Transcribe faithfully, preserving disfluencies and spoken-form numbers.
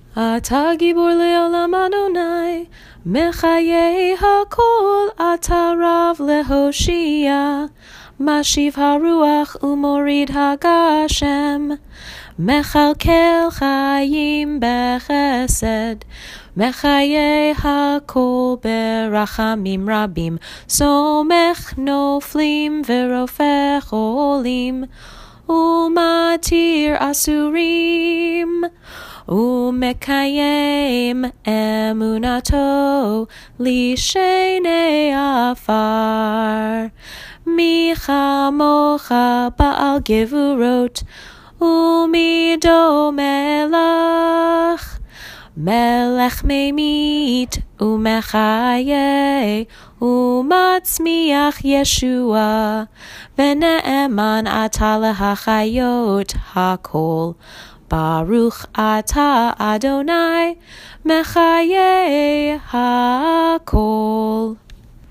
אתה גיבור לעולם אדוני, מחיי הכל, אתה רב להושיע, משיב הרוח ומוריד הגשם, מכלכל חיים בחסד, מחיי הכל ברחמים רבים, סומך נופלים ורופא חולים, ומתיר אסורים, ומקיים אמונתו לשני עפר. מי כמוך בעל גבורות, ומי דומה לך, מלך ממית ומחיה, ומצמיח ישועה, ונאמן אתה להחיות הכל. ברוך אתה אדוני, מחיי הכל.